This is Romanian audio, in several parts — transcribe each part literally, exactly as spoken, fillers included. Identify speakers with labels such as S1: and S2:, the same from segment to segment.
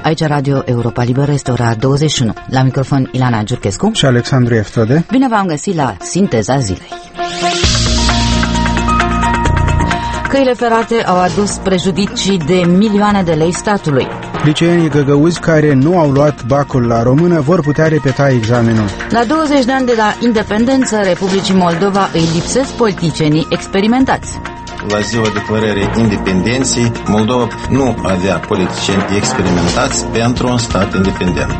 S1: Aici Radio Europa Liberă, este ora douăzeci și unu. La microfon Ilana Giurchescu
S2: și Alexandru Eftode.
S1: Bine v-am găsit la Sinteza Zilei. Căile ferate au adus prejudicii de milioane de lei statului.
S2: Liceenii găgăuzi care nu au luat bacul la română vor putea repeta examenul.
S1: La douăzeci de ani de la independență Republicii Moldova îi lipsesc politicienii experimentați.
S3: La ziua declarării independenței, Moldova nu avea politicieni experimentați pentru un stat independent.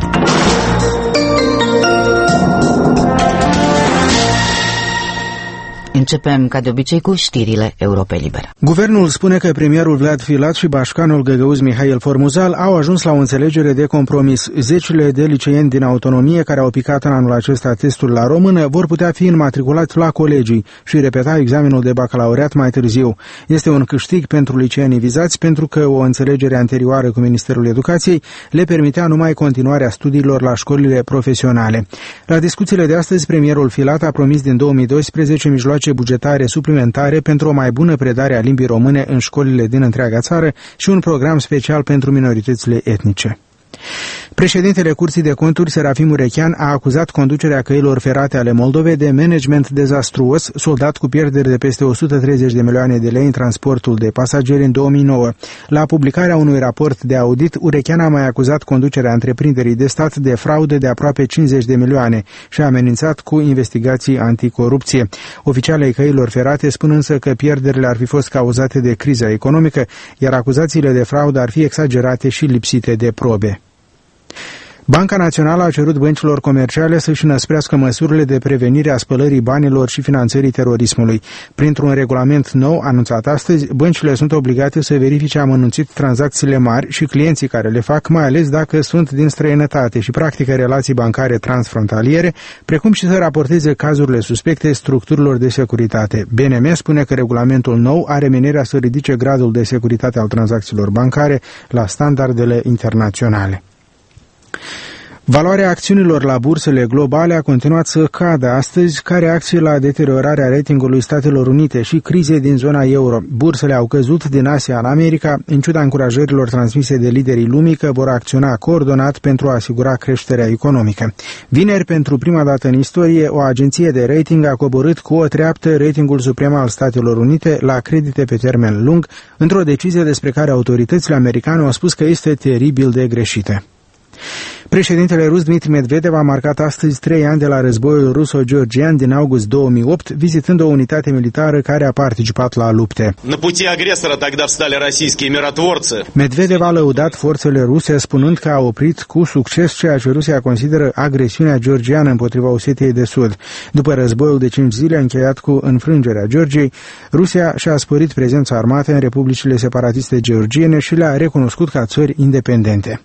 S1: Începem, ca de obicei, cu știrile Europei Libere.
S2: Guvernul spune că premierul Vlad Filat și bașcanul găgăuz Mihail Formuzal au ajuns la o înțelegere de compromis. Zecile de liceeni din autonomie care au picat în anul acesta testul la română vor putea fi înmatriculați la colegii și repeta examenul de bacalaureat mai târziu. Este un câștig pentru liceenii vizați, pentru că o înțelegere anterioară cu Ministerul Educației le permitea numai continuarea studiilor la școlile profesionale. La discuțiile de astăzi, premierul Filat a promis din două mii doisprezece mijloace bugetare suplimentare pentru o mai bună predare a limbii române în școlile din întreaga țară și un program special pentru minoritățile etnice. Președintele Curții de Conturi, Serafim Urechean, a acuzat conducerea căilor ferate ale Moldovei de management dezastruos, soldat cu pierderi de peste o sută treizeci de milioane de lei în transportul de pasageri în două mii nouă. La publicarea unui raport de audit, Urechean a mai acuzat conducerea întreprinderii de stat de fraude de aproape cincizeci de milioane și a amenințat cu investigații anticorupție. Oficialii căilor ferate spun însă că pierderile ar fi fost cauzate de criza economică, iar acuzațiile de fraudă ar fi exagerate și lipsite de probe. Banca Națională a cerut băncilor comerciale să-și înăsprească măsurile de prevenire a spălării banilor și finanțării terorismului. Printr-un regulament nou anunțat astăzi, băncile sunt obligate să verifice amănunțit tranzacțiile mari și clienții care le fac, mai ales dacă sunt din străinătate și practică relații bancare transfrontaliere, precum și să raporteze cazurile suspecte structurilor de securitate. B N M spune că regulamentul nou are menirea să ridice gradul de securitate al tranzacțiilor bancare la standardele internaționale. Valoarea acțiunilor la bursele globale a continuat să cadă astăzi ca reacție la deteriorarea ratingului Statelor Unite și crizei din zona euro. Bursele au căzut din Asia în America, în ciuda încurajărilor transmise de liderii lumii că vor acționa coordonat pentru a asigura creșterea economică. Vineri, pentru prima dată în istorie, o agenție de rating a coborât cu o treaptă ratingul suprem al Statelor Unite la credite pe termen lung, într-o decizie despre care autoritățile americane au spus că este teribil de greșită. Președintele rus Dmitri Medvedev a marcat astăzi trei ani de la războiul ruso-georgian din august două mii opt, vizitând o unitate militară care a participat la lupte.
S4: На пути агрессора тогда встали российские миротворцы.
S2: Medvedev a lăudat forțele ruse, spunând că a oprit cu succes ceea ce Rusia consideră agresiunea georgiană împotriva Osetiei de Sud. După războiul de cinci zile încheiat cu înfrângerea Georgiei, Rusia și-a sporit prezența armată în republicile separatiste georgiene și le-a recunoscut ca țări independente.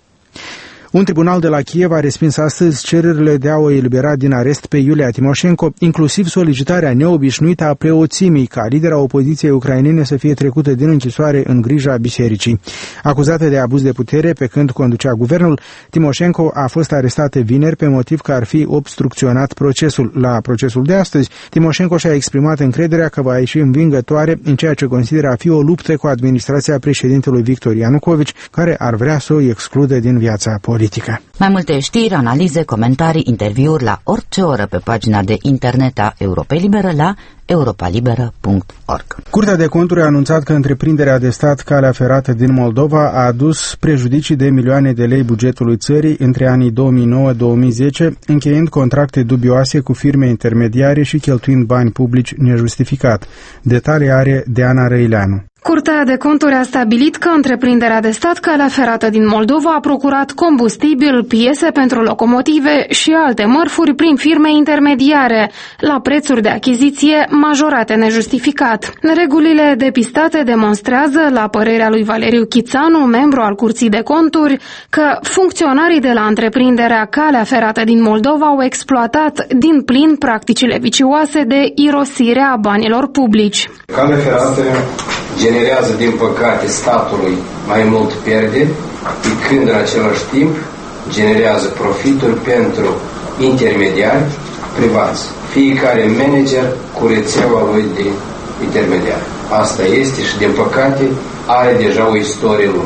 S2: Un tribunal de la Kiev a respins astăzi cererile de a o elibera din arest pe Iulia Timoșenko, inclusiv solicitarea neobișnuită a preoțimii ca lidera opoziției ucrainene să fie trecută din închisoare în grija bisericii. Acuzată de abuz de putere pe când conducea guvernul, Timoșenko a fost arestată vineri pe motiv că ar fi obstrucționat procesul. La procesul de astăzi, Timoșenko și-a exprimat încrederea că va ieși învingătoare în ceea ce consideră a fi o luptă cu administrația președintelui Victor Ianucovici, care ar vrea să o excludă din viața politică.
S1: Mai multe știri, analize, comentarii, interviuri la orice oră pe pagina de internet a Europei Liberă la europa liberă punct org.
S2: Curtea de Conturi a anunțat că întreprinderea de stat Calea Ferată din Moldova a adus prejudicii de milioane de lei bugetului țării între anii două mii nouă - două mii zece, încheiind contracte dubioase cu firme intermediare și cheltuind bani publici nejustificat. Detalii are Deana Răileanu.
S5: Curtea de Conturi a stabilit că întreprinderea de stat Calea Ferată din Moldova a procurat combustibil, piese pentru locomotive și alte mărfuri prin firme intermediare, la prețuri de achiziție majorate nejustificat. Neregulile depistate demonstrează, la părerea lui Valeriu Chițanu, membru al Curții de Conturi, că funcționarii de la întreprinderea Calea Ferată din Moldova au exploatat din plin practicile vicioase de irosire a banilor publici.
S6: Calea Ferată generează, din păcate, statului mai mult pierderi, pe când în același timp generează profituri pentru intermediari privați. Fiecare manager cu rețeaua lui de intermediari. Asta este și, din păcate, are deja o istorie lungă.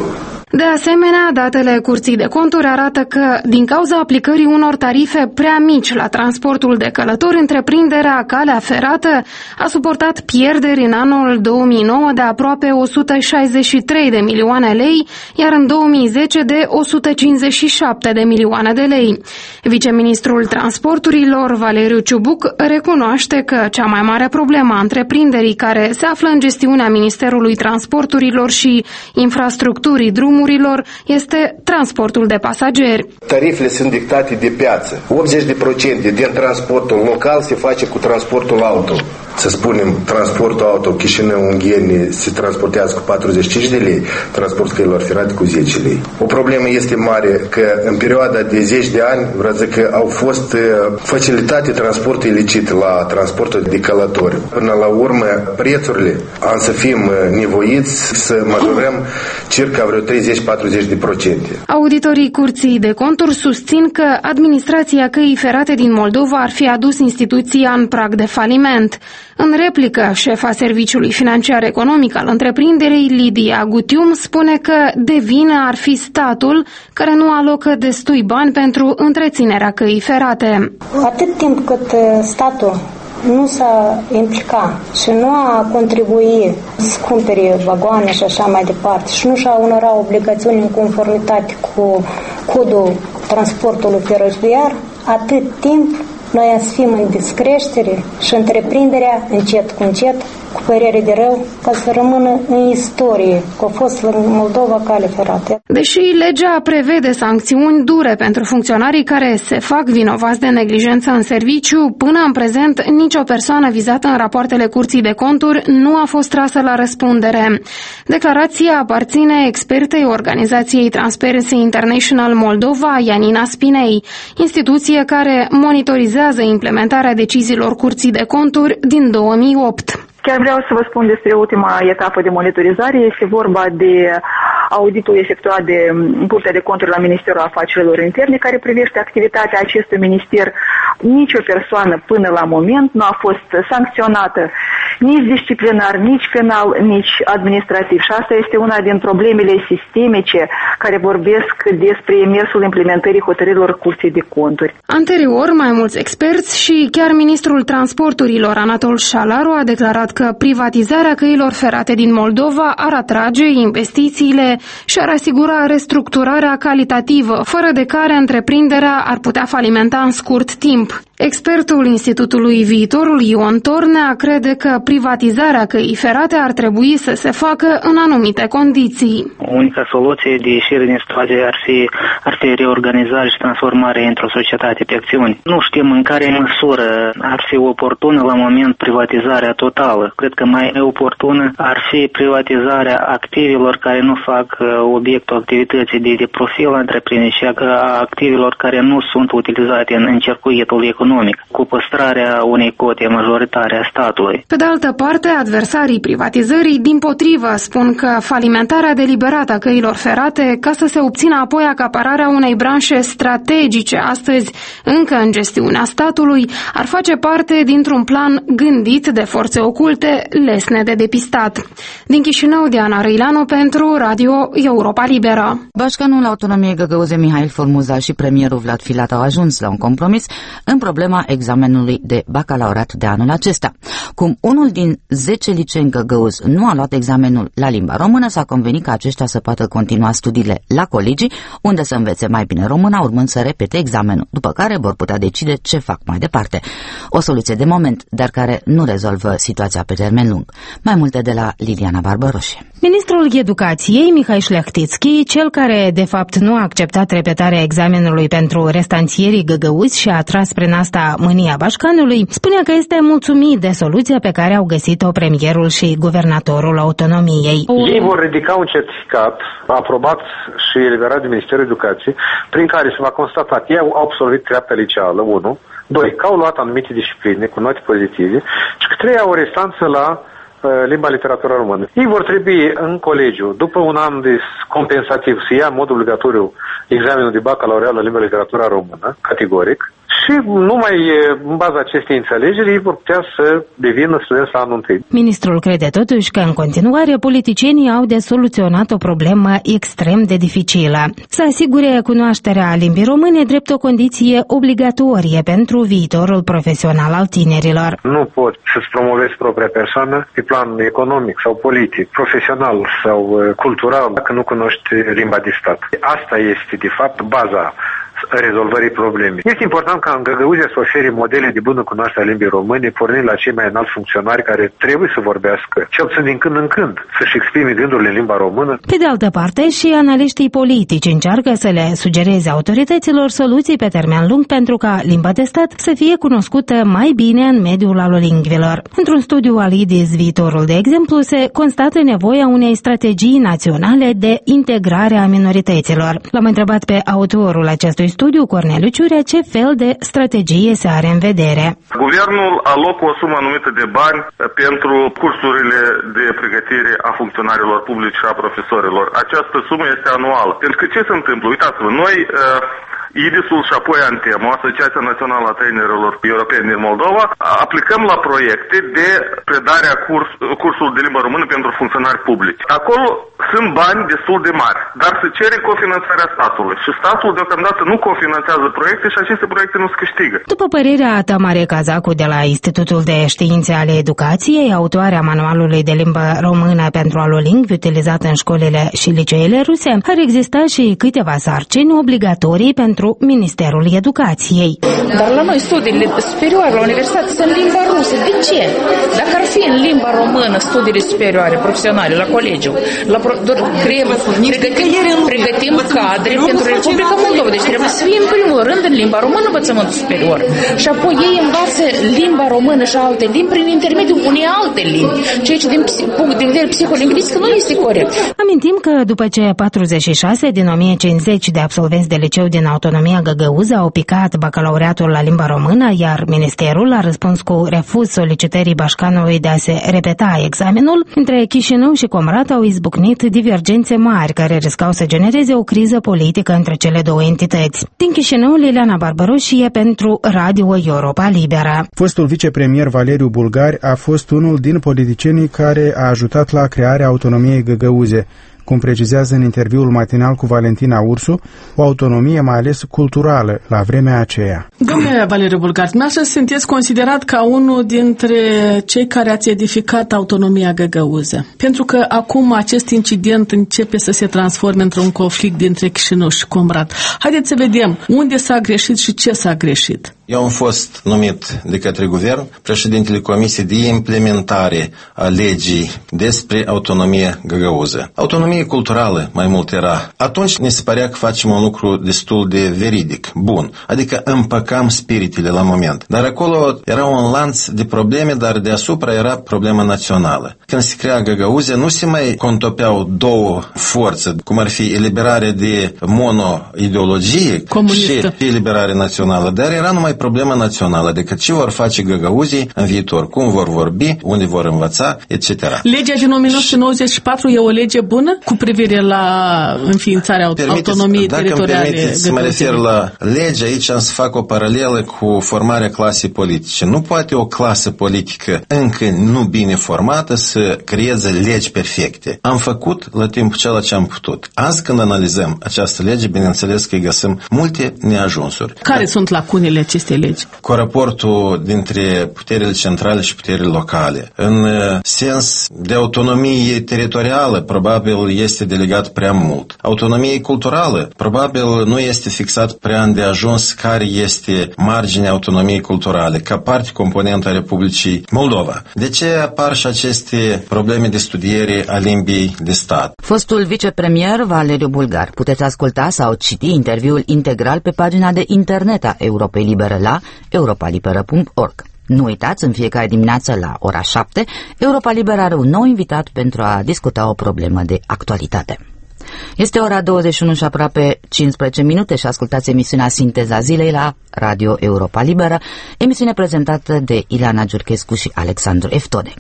S5: De asemenea, datele Curții de Conturi arată că, din cauza aplicării unor tarife prea mici la transportul de călători, întreprinderea Calea Ferată a suportat pierderi în anul două mii nouă de aproape o sută șaizeci și trei de milioane lei, iar în două mii zece de o sută cincizeci și șapte de milioane de lei. Viceministrul Transporturilor, Valeriu Ciubuc, recunoaște că cea mai mare problemă a întreprinderii care se află în gestiunea Ministerului Transporturilor și Infrastructurii Drumurilor este transportul de pasageri.
S7: Tarifele sunt dictate de piață. optzeci la sută din transportul local se face cu transportul auto. Să spunem, transportul auto Chișinău-Ungheni se transportează cu patruzeci și cinci de lei, transportul căilor ferate cu zece lei. O problemă este mare că în perioada de zece de ani, vreau să zic că au fost facilitate transportul ilicit la transportul de călători. Până la urmă, prețurile am să fim nevoiți să majorăm circa vreo treizeci-patruzeci de procente.
S5: Auditorii Curții de Conturi susțin că administrația Căii Ferate din Moldova ar fi adus instituția în prag de faliment. În replică, șefa Serviciului Financiar Economic al întreprinderii, Lidia Gutium, spune că de vină ar fi statul care nu alocă destui bani pentru întreținerea Căii Ferate.
S8: Atât timp cât statul nu s-a implicat și nu a contribuit să cumpere vagoane și așa mai departe și nu și-a onorat obligațiuni în conformitate cu codul transportului feroviar, atât timp noi să fim în descreștere și întreprinderea, încet cu încet, cu părere de rău, ca să rămână în istorie, că a fost în Moldova Cale Ferată.
S5: Deși legea prevede sancțiuni dure pentru funcționarii care se fac vinovați de neglijență în serviciu, până în prezent nicio persoană vizată în rapoartele Curții de Conturi nu a fost trasă la răspundere. Declarația aparține expertei organizației Transparency International Moldova, Ianina Spinei, instituție care monitorizează implementarea deciziilor Curții de Conturi din două mii opt.
S9: Chiar vreau să vă spun despre ultima etapă de monitorizare. Este vorba de auditul efectuat de Curtea de Conturi la Ministerul Afacerilor Interne, care privește activitatea acestui minister. Nici o persoană până la moment nu a fost sancționată nici disciplinar, nici penal, nici administrativ. Și asta este una din problemele sistemice care vorbesc despre mersul implementării hotărârilor Curții de Conturi.
S5: Anterior, mai mulți experți și chiar ministrul transporturilor Anatol Șalaru a declarat că privatizarea căilor ferate din Moldova ar atrage investițiile și ar asigura restructurarea calitativă, fără de care întreprinderea ar putea falimenta în scurt timp. Expertul Institutului Viitorul Ion Tornea crede că privatizarea căii ferate ar trebui să se facă în anumite condiții.
S10: Unica soluție de ieșire din situație ar fi, ar fi reorganizare și transformare într-o societate pe acțiuni. Nu știm în care măsură ar fi oportună la moment privatizarea totală. Cred că mai oportună ar fi privatizarea activilor care nu fac obiectul activității de, de profil a întreprinderii și a activilor care nu sunt utilizate în, în circuitul economic, cu păstrarea unei cote majoritare a statului.
S5: Pe de altă parte, adversarii privatizării, dimpotrivă, spun că falimentarea deliberată a căilor ferate, ca să se obțină apoi acapararea unei branșe strategice, astăzi încă în gestiunea statului, ar face parte dintr-un plan gândit de forțe oculte, lesne de depistat. Din Chișinău, Diana Răileanu pentru Radio Europa Liberă.
S1: Bașcanul Autonomiei Găgăuze Mihail Formuzal și premierul Vlad Filat au ajuns la un compromis în problema examenului de bacalaureat de anul acesta. Cum unul din zece licei în Găgăuz nu a luat examenul la limba română, s-a convenit ca aceștia să poată continua studiile la colegii, unde să învețe mai bine româna, urmând să repete examenul, după care vor putea decide ce fac mai departe. O soluție de moment, dar care nu rezolvă situația pe termen lung. Mai multe de la Liliana Barbăroșe.
S11: Ministrul Educației, Mihai Șleachtițchi, cel care de fapt nu a acceptat repetarea examenului pentru restanțierii găgăuzi și a tras prin asta mânia Bașcanului, spunea că este mulțumit de soluția pe care au găsit-o premierul și guvernatorul autonomiei.
S12: Ei vor ridica un certificat aprobat și eliberat de Ministerul Educației, prin care se va constata că ei au absolvit treapta liceală, unu, doi, că au luat anumite discipline cu note pozitive și că trei, au o restanță la limba literatură română. Ei vor trebui în colegiu, după un an de compensativ, să ia în mod obligatoriu examenul de bacalaureat la limba literatură română, categoric, și numai în baza acestei înțelegeri ei vor putea să devină studenți la anul întâi.
S11: Ministrul crede totuși că în continuare politicienii au de soluționat o problemă extrem de dificilă. Să asigure cunoașterea limbii române drept o condiție obligatorie pentru viitorul profesional al tinerilor.
S12: Nu poți să-ți promovezi propria persoană pe plan economic sau politic, profesional sau cultural dacă nu cunoști limba de stat. Asta este, de fapt, baza rezolvării problemei. Este important ca în Găgăuzia să ofere modele de bună cunoaștere a limbii române, pornind la cei mai înalți funcționari care trebuie să vorbească, cel puțin din când în când, să-și exprime gândurile în limba română.
S11: Pe de altă parte, și analiștii politici încearcă să le sugereze autorităților soluții pe termen lung pentru ca limba de stat să fie cunoscută mai bine în mediul alolingvilor. Într-un studiu al I D I S Viitorul, de exemplu, se constată nevoia unei strategii naționale de integrare a minorităților. L-am întrebat pe autorul acestui studiu, Corneliu Ciurea, ce fel de strategie se are în vedere.
S13: Guvernul alocă o sumă anumită de bani pentru cursurile de pregătire a funcționarilor publici și a profesorilor. Această sumă este anuală. Pentru că ce se întâmplă? Uitați-vă, noi I D I S-ul și apoi ANTEMO, Asociația Națională a Tinerilor Europeni din Moldova, aplicăm la proiecte de predare a curs, cursului de limba română pentru funcționari publici. Acolo sunt bani destul de mari, dar se cere cofinanțarea statului și statul deocamdată nu cofinanțează proiecte și aceste proiecte nu se câștigă.
S11: După părerea Tamare Cazacu de la Institutul de Științe ale Educației, autoarea manualului de limbă română pentru alolingvi utilizat în școlile și liceele ruse, ar exista și câteva sarcini obligatorii pentru Ministerul Educației.
S14: Dar la noi studiile superioare la universitate sunt în limba rusă. De ce? Dacă ar fi în limba română studiile superioare, profesionale, la colegiu, la pro, creăm, pregătim, pregătim cadre pentru Republica Moldova. Deci trebuie să fie în primul rând în limba română învățământul superior. Și apoi ei învață limba română și alte limbi prin intermediul unei alte limbi. Ceea ce din punct de vedere psiholingvistic nu este corect.
S11: Amintim că după ce patruzeci și șase din o mie cincizeci de absolvenți de liceu din Autonomia Găgăuză au picat bacalaureatul la limba română, iar ministerul a răspuns cu refuz solicitării Bașcanului de a se repeta examenul, între Chișinău și Comrat au izbucnit divergențe mari care riscau să genereze o criză politică între cele două entități. Din Chișinău, Liliana Barbaroșie pentru Radio Europa Liberă.
S2: Fostul vicepremier Valeriu Bulgari a fost unul din politicienii care a ajutat la crearea autonomiei Găgăuze, cum precizează în interviul matinal cu Valentina Ursu, o autonomie mai ales culturală la vremea aceea.
S15: Domnule Valeriu Bulgari, dumneavoastră sunteți considerat ca unul dintre cei care ați edificat autonomia Găgăuză. Pentru că acum acest incident începe să se transforme într-un conflict dintre Chișinău și Comrat. Haideți să vedem unde s-a greșit și ce s-a greșit.
S3: Eu am fost numit de către guvern președintele Comisiei de Implementare a legii despre autonomie găgăuză. Autonomie culturală, mai mult era. Atunci ne se părea că facem un lucru destul de veridic, bun, adică împăcam spiritele la moment. Dar acolo era un lanț de probleme, dar deasupra era problema națională. Când se crea Găgăuzia, nu se mai contopeau două forțe, cum ar fi eliberare de mono-ideologie comunistă și eliberare națională, dar era numai problema națională, decât ce vor face găgăuzii în viitor, cum vor vorbi, unde vor învăța, et cetera.
S15: Legea din o mie nouă sute nouăzeci și patru e o lege bună cu privire la înființarea permiteți, autonomiei teritoriale. Dacă îmi permiteți să mă refer la lege, aici am să fac o paralelă cu formarea clasei politice. Nu poate o clasă politică încă nu bine formată să creeze legi perfecte. Am făcut la timpul ceea ce am putut. Azi când analizăm această lege, bineînțeles că îi găsim multe neajunsuri. Care Dar, sunt lacunele acestei legi?
S3: Cu raportul dintre puterile centrale și puterile locale. În sens de autonomie teritorială, probabil este delegat prea mult. Autonomie culturală, probabil nu este fixat prea îndeajuns care este marginea autonomiei culturale, ca parte componentă a Republicii Moldova. De ce apar și aceste probleme de studiere a limbii de stat?
S1: Fostul vicepremier Valeriu Bulgari. Puteți asculta sau citi interviul integral pe pagina de internet a Europei Libere la europa liberă punct org. Nu uitați, în fiecare dimineață la ora șapte, Europa Liberă are un nou invitat pentru a discuta o problemă de actualitate. Este ora douăzeci și unu și aproape cincisprezece minute și ascultați emisiunea Sinteza Zilei la Radio Europa Liberă, emisiune prezentată de Ileana Giurchescu și Alexandru Eftode.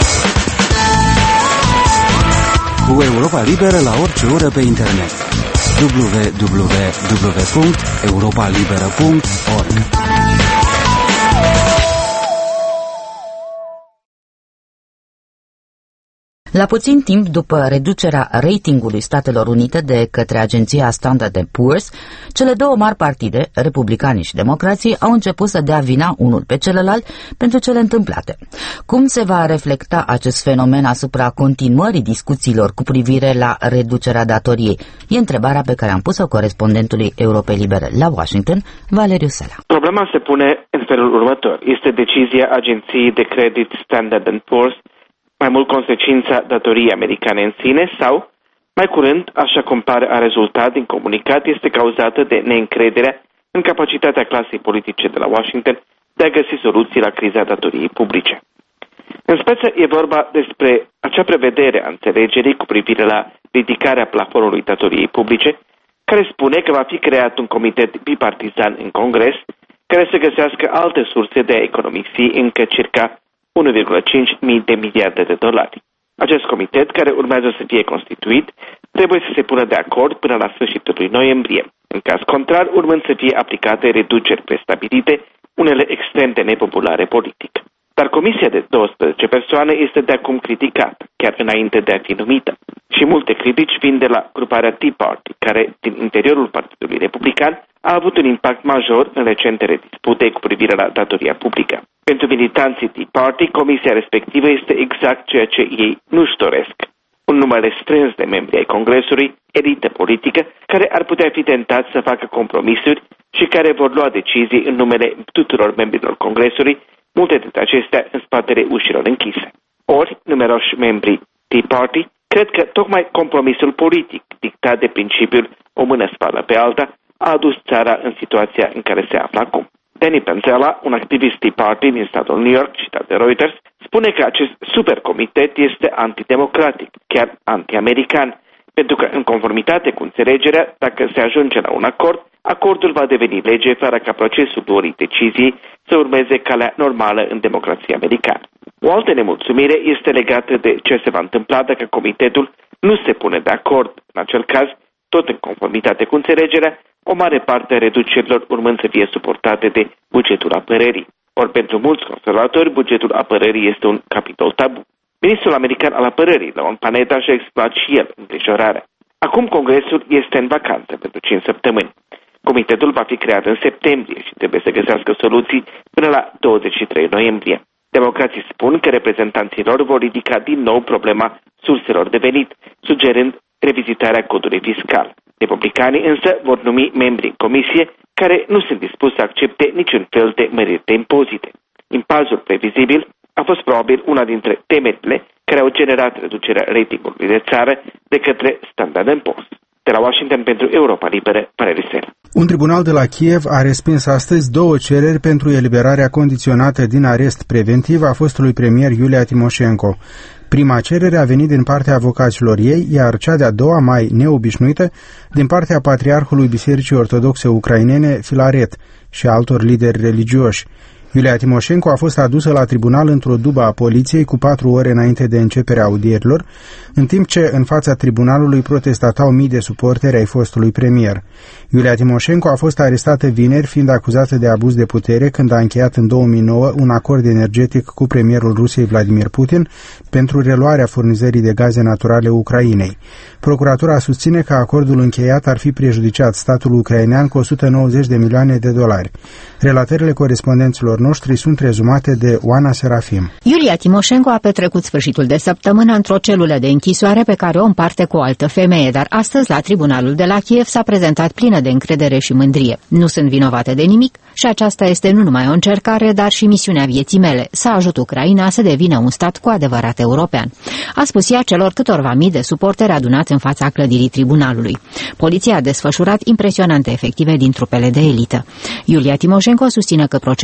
S16: Cu Europa Liberă la orice oră pe internet. w w w punct europa liberă punct org.
S1: La puțin timp după reducerea ratingului Statelor Unite de către agenția Standard and Poor's, cele două mari partide, republicanii și democrații, au început să dea vina unul pe celălalt pentru cele întâmplate. Cum se va reflecta acest fenomen asupra continuării discuțiilor cu privire la reducerea datoriei? E întrebarea pe care am pus-o corespondentului Europei Libere la Washington, Valeriu Sela.
S17: Problema se pune în felul următor. Este decizia agenției de credit Standard and Poor's mai mult consecința datoriei americane în sine sau, mai curând, așa cum pare a rezultat din comunicat, este cauzată de neîncrederea în capacitatea clasei politice de la Washington de a găsi soluții la criza datoriei publice. În speță e vorba despre acea prevedere a înțelegerii cu privire la ridicarea plafonului datoriei publice, care spune că va fi creat un comitet bipartizan în Congres care să găsească alte surse de a economisi încă circa unu virgulă cinci mii de miliarde de dolari. Acest comitet, care urmează să fie constituit, trebuie să se pună de acord până la sfârșitul lui noiembrie. În caz contrar, urmând să fie aplicate reduceri prestabilite, unele extrem de nepopulare politic. Dar comisia de douăsprezece persoane este de acum criticată, chiar înainte de a fi numită. Și multe critici vin de la gruparea Tea Party, care, din interiorul Partidului Republican, a avut un impact major în recentele dispute cu privire la datoria publică. Pentru militanții Tea Party, comisia respectivă este exact ceea ce ei nu-și doresc. Un număr strâns de membri ai Congresului, elită politică, care ar putea fi tentați să facă compromisuri și care vor lua decizii în numele tuturor membrilor Congresului, multe dintre acestea în spatele ușilor închise. Ori, numeroși membri Tea Party cred că tocmai compromisul politic, dictat de principiul o mână spală pe alta, a adus țara în situația în care se află acum. Danny Panzella, un activist Tea Party din statul New York, citat de Reuters, spune că acest supercomitet este antidemocratic, chiar anti-american, pentru că, în conformitate cu înțelegerea, dacă se ajunge la un acord, acordul va deveni lege fără ca procesul luării deciziei să urmeze calea normală în democrația americană. O altă nemulțumire este legată de ce se va întâmpla dacă comitetul nu se pune de acord. În acel caz, tot în conformitate cu înțelegerea, o mare parte a reducerilor urmând să fie suportate de bugetul apărării. Ori pentru mulți conservatori, bugetul apărării este un capitol tabu. Ministrul american al apărării, Leon Panetta, și-a exprimat și el îngrijorarea. Acum Congresul este în vacanță pentru cinci săptămâni. Comitetul va fi creat în septembrie și trebuie să găsească soluții până la douăzeci și trei noiembrie. Democrații spun că reprezentanții lor vor ridica din nou problema surselor de venit, sugerând revizitarea codului fiscal. Republicanii însă vor numi membri în comisie care nu sunt dispuși să accepte niciun fel de măriri de impozite. Impulsul previzibil a fost probabil una dintre temerile care au generat reducerea ratingului de țară de către Standard and Poor's. De la Washington pentru Europa Liberă, Valeriu Sela.
S2: Un tribunal de la Kiev a respins astăzi două cereri pentru eliberarea condiționată din arest preventiv a fostului premier Iulia Timoșenko. Prima cerere a venit din partea avocaților ei, iar cea de-a doua, mai neobișnuită, din partea patriarhului Bisericii Ortodoxe Ucrainene, Filaret, și altor lideri religioși. Iulia Timoșenko a fost adusă la tribunal într-o dubă a poliției cu patru ore înainte de începerea audierilor, în timp ce în fața tribunalului protestatau mii de suporteri ai fostului premier. Iulia Timoșenko a fost arestată vineri, fiind acuzată de abuz de putere când a încheiat în două mii nouă un acord energetic cu premierul Rusiei Vladimir Putin pentru reluarea furnizării de gaze naturale Ucrainei. Procuratura susține că acordul încheiat ar fi prejudiciat statul ucrainean cu o sută nouăzeci de milioane de dolari. Relatările corespondenților noștri sunt rezumate de Oana Serafim.
S18: Iulia Timoșenko a petrecut sfârșitul de săptămână într-o celulă de închisoare pe care o împarte cu o altă femeie, dar astăzi la tribunalul de la Kiev s-a prezentat plină de încredere și mândrie. Nu sunt vinovată de nimic și aceasta este nu numai o încercare, dar și misiunea vieții mele, să ajut Ucraina să devină un stat cu adevărat european, a spus ea celor câtorva mii de suporteri adunați în fața clădirii tribunalului. Poliția a desfășurat impresionante efective din trupele de elită. Iulia Timoșenko susține că procesul ei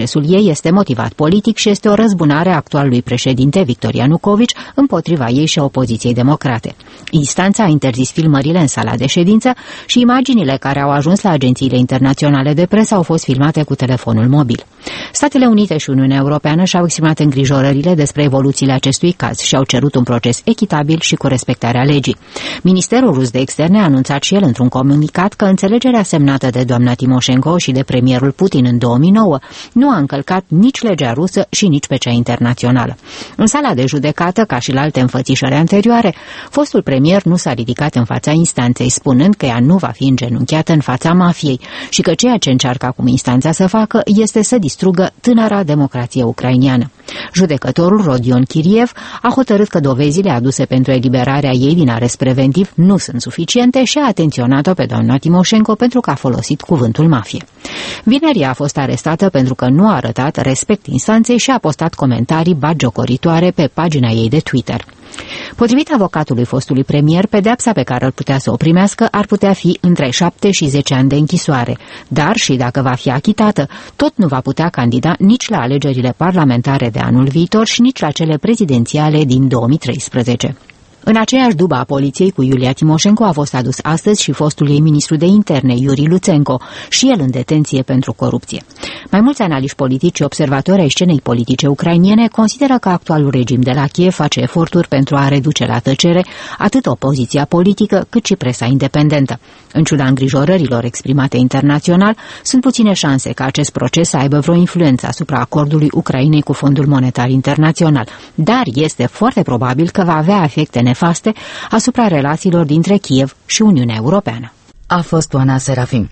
S18: este motivat politic și este o răzbunare a actualului președinte Victor Ianucovici împotriva ei și a opoziției democrate. Instanța a interzis filmările în sala de ședință și imaginile care au ajuns la agențiile internaționale de presă au fost filmate cu telefonul mobil. Statele Unite și Uniunea Europeană și-au exprimat îngrijorările despre evoluțiile acestui caz și au cerut un proces echitabil și cu respectarea legii. Ministerul rus de externe a anunțat și el într-un comunicat că înțelegerea semnată de doamna Timoșenko și de premierul Putin în două mii nouă nu a încălcat nici legea rusă și nici pe cea internațională. În sala de judecată, ca și la alte înfățișări anterioare, fostul premier nu s-a ridicat în fața instanței, spunând că ea nu va fi îngenunchiată în fața mafiei și că ceea ce încearcă acum instanța să facă este să distrugă tânăra democrație ucrainiană. Judecătorul Rodion Kiriev a hotărât că dovezile aduse pentru eliberarea ei din arest preventiv nu sunt suficiente și a atenționat-o pe doamna Timoșenko pentru că a folosit cuvântul mafie. Vineri a fost arestată pentru că nu a arătat respect instanței și a postat comentarii bagiocoritoare pe pagina ei de Twitter. Potrivit avocatului fostului premier, pedeapsa pe care îl putea să o primească ar putea fi între șapte și zece ani de închisoare, dar și dacă va fi achitată, tot nu va putea candida nici la alegerile parlamentare de anul viitor și nici la cele prezidențiale din două mii treisprezece. În aceeași dubă a poliției cu Iulia Timoșenko a fost adus astăzi și fostul ei ministru de interne, Iuri Luțenko, și el în detenție pentru corupție. Mai mulți analiști politici și observatori ai scenei politice ucrainiene consideră că actualul regim de la Kiev face eforturi pentru a reduce la tăcere atât opoziția politică cât și presa independentă. În ciuda îngrijorărilor exprimate internațional, sunt puține șanse ca acest proces să aibă vreo influență asupra acordului Ucrainei cu Fondul Monetar Internațional, dar este foarte probabil că va avea efecte nefaste asupra relațiilor dintre Kiev și Uniunea Europeană.
S1: A fost Oana Serafim.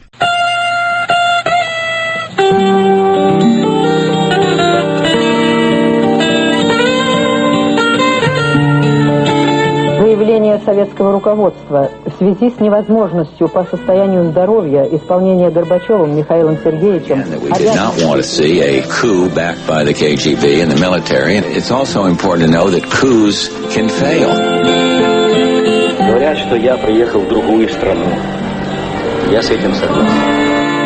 S19: Заявление советского руководства в связи с невозможностью по состоянию здоровья исполнения Горбачевым Михаилом Сергеевичем.
S20: We did not want to see a coup backed by the K G B and the military. And it's also important to know that coups can fail.
S21: Говорят, что я приехал в другую страну. Я с этим согласен.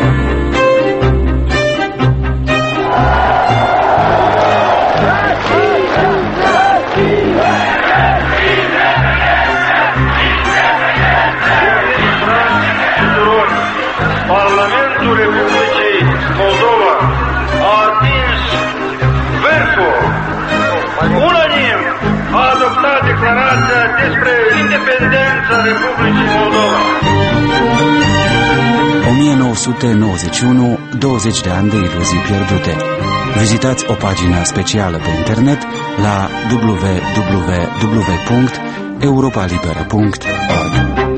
S22: Parlamentul Republicii Moldova a atins vârful. Unanim a adoptat declarația despre independența Republicii Moldova.
S16: o mie nouă sute nouăzeci și unu, douăzeci de ani de iluzii pierdute. Vizitați o pagină specială pe internet la w w w punct europa libera punct org.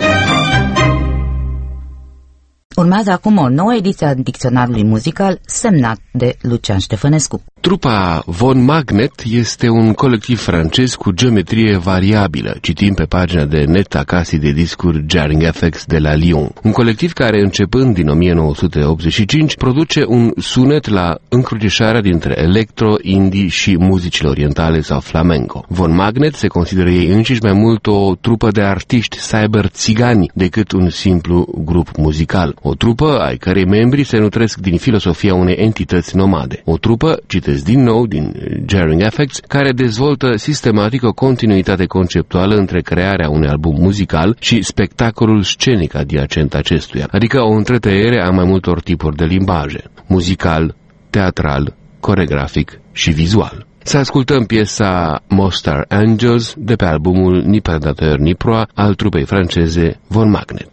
S1: Urmează acum o nouă ediție a dicționarului muzical semnat de Lucian Ștefănescu.
S23: Trupa Von Magnet este un colectiv francez cu geometrie variabilă, citim pe pagina de net a casei de discuri Jarring F X de la Lyon. Un colectiv care, începând din o mie nouă sute optzeci și cinci, produce un sunet la încrucișarea dintre electro, indie și muzicile orientale sau flamenco. Von Magnet se consideră ei înșiși mai mult o trupă de artiști cyber-țigani decât un simplu grup muzical. O trupă ai cărei membri se nutresc din filosofia unei entități nomade. O trupă, citesc din nou din Jarring F X, care dezvoltă sistematic o continuitate conceptuală între crearea unui album muzical și spectacolul scenic adiacent acestuia, adică o întretăiere a mai multor tipuri de limbaje: muzical, teatral, coregrafic și vizual. Să ascultăm piesa Mostar Angels de pe albumul Ni Predateur Ni Proa al trupei franceze Von Magnet.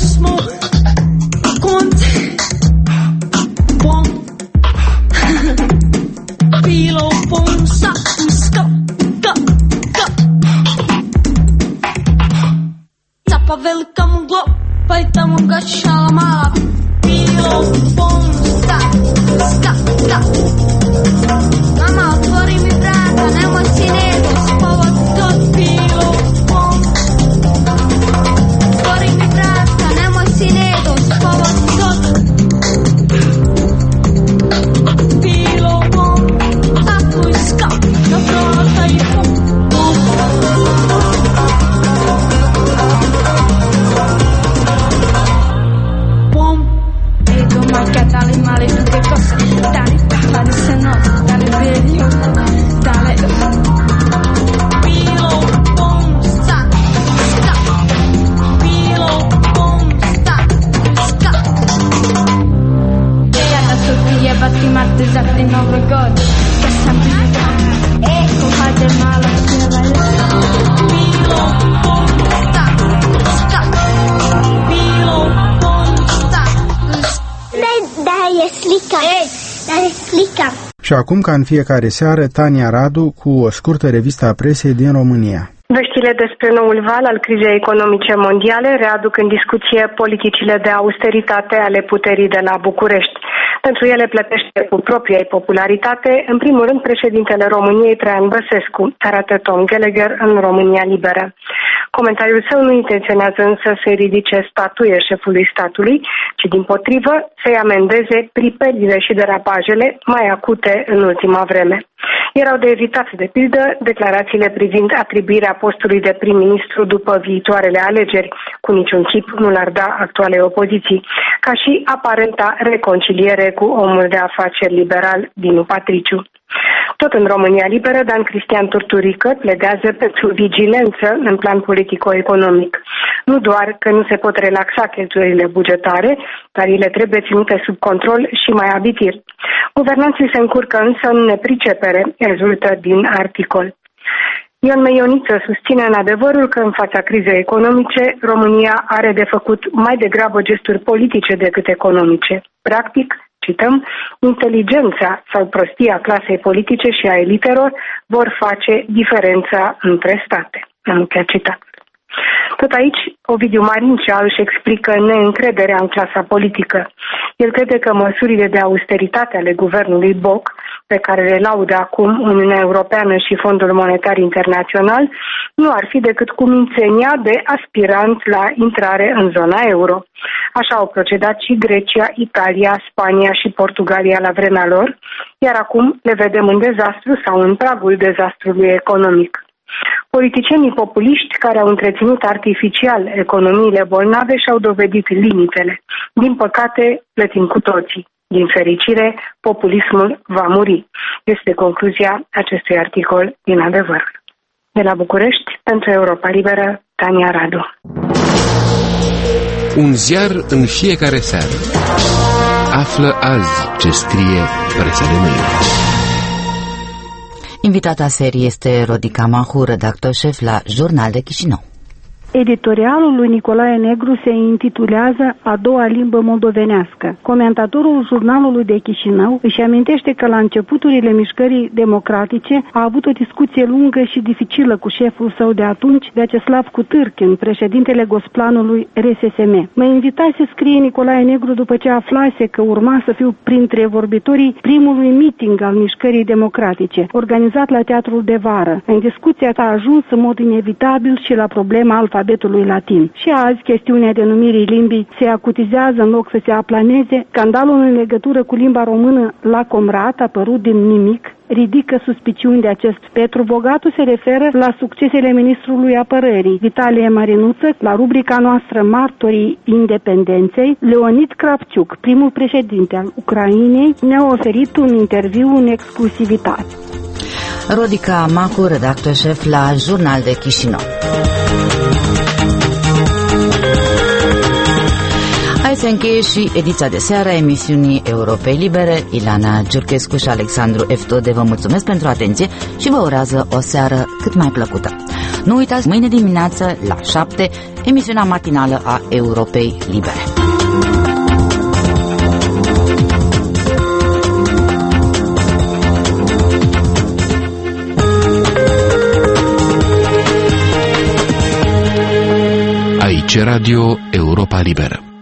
S4: smoke. Come on. Pom. Pilo, pom, sa, ska, ka, ka. Tapa velika muglo, pa i tamo gašala mala. Pilo, pom, sa, ska, ka. Mama, otvori mi vrata, nemoj si nego, spavati god. Pilo, pom. Otvori mi vrata, nemoj si nego, spavati god. Pilo, pom. Ako iska, na vrata i pom, pom. Pom. Ego majka, dali mali duge kose, dali pali se nos, dali veljo, dali. Pilo, pom, sta, sta. Pilo, pom, sta, sta. Kada su ti jebati mate za te Novoj god, kad sam bila, eko, hajde malo pjevaj. Pilo, pom, sta, sta. Pilo, pom, sta, sta.
S6: Dai, dai, e slica. Ei, dai, e slica.
S2: Și acum, ca în fiecare seară, Tania Radu cu o scurtă revistă a presei din România.
S7: Veștile despre noul val al crizei economice mondiale readuc în discuție politicile de austeritate ale puterii de la București. Pentru ele plătește cu propria ei popularitate, în primul rând, președintele României, Traian Băsescu, arată Tom Gallagher în România Liberă. Comentariul său nu intenționează însă să-i ridice statuie șefului statului, ci dimpotrivă să-i amendeze pripelile și derapajele mai acute în ultima vreme. Erau de evitat, de pildă, declarațiile privind atribuirea postului de prim-ministru după viitoarele alegeri, cu niciun chip nu l-ar da actualei opoziții, ca și aparenta reconciliere cu omul de afaceri liberal Dinu Patriciu. Tot în România Liberă, Dan Cristian Turturică pledează pentru vigilență în plan politico-economic. Nu doar că nu se pot relaxa cheltuielile bugetare, dar ele trebuie ținute sub control și mai abitir. Guvernanții se încurcă însă în nepricepere, rezultă din articol. Ion Meioniță susține în adevărul că în fața crizei economice, România are de făcut mai degrabă gesturi politice decât economice. Practic, cităm, inteligența sau prostia clasei politice și a elitelor vor face diferența între state. Am încheiat citat. Tot aici, Ovidiu Marincea își explică neîncrederea în clasa politică. El crede că măsurile de austeritate ale guvernului Boc, pe care le laudă acum Uniunea Europeană și Fondul Monetar Internațional, nu ar fi decât cumințenia de aspirant la intrare în zona euro. Așa au procedat și Grecia, Italia, Spania și Portugalia la vremea lor, iar acum le vedem în dezastru sau în pragul dezastrului economic. Politicienii populiști care au întreținut artificial economiile bolnave și-au dovedit limitele. Din păcate, plătim cu toții. Din fericire, populismul va muri. Este concluzia acestui articol din Adevăr. De la București, pentru Europa Liberă, Tania Radu.
S23: Un ziar în fiecare seară. Află azi ce scrie presa de mâine.
S1: Invitata serii este Rodica Mahu, redactor șef la Jurnal de Chișinău.
S24: Editorialul lui Nicolae Negru se intitulează A doua limbă moldovenească. Comentatorul Jurnalului de Chișinău își amintește că la începuturile mișcării democratice a avut o discuție lungă și dificilă cu șeful său de atunci, Vyacheslav Kutârkin, președintele Gosplanului R S S M. Mă invitase, scrie Nicolae Negru, după ce aflase că urma să fiu printre vorbitorii primului meeting al mișcării democratice, organizat la Teatrul de Vară. În discuția a ajuns în mod inevitabil și la problema alfabetului alfabetului latin. Și azi, chestiunea denumirii limbii se acutizează în loc să se aplaneze. Scandalul în legătură cu limba română la Comrat, apărut din nimic, ridică suspiciuni de acest Petru Bogatu, se referă la succesele ministrului apărării Vitalie Marinuță, la rubrica noastră Martorii Independenței. Leonid Kravciuk, primul președinte al Ucrainei, ne-a oferit un interviu în exclusivitate.
S1: Rodica Mahu, redactor șef la Jurnal de Chișinău. se încheie și ediția de seară a emisiunii Europei Libere. Ilana Giurchescu și Alexandru Eftode vă mulțumesc pentru atenție și vă urează o seară cât mai plăcută. Nu uitați, mâine dimineață la șapte, emisiunea matinală a Europei Libere.
S23: Aici Radio Europa Liberă.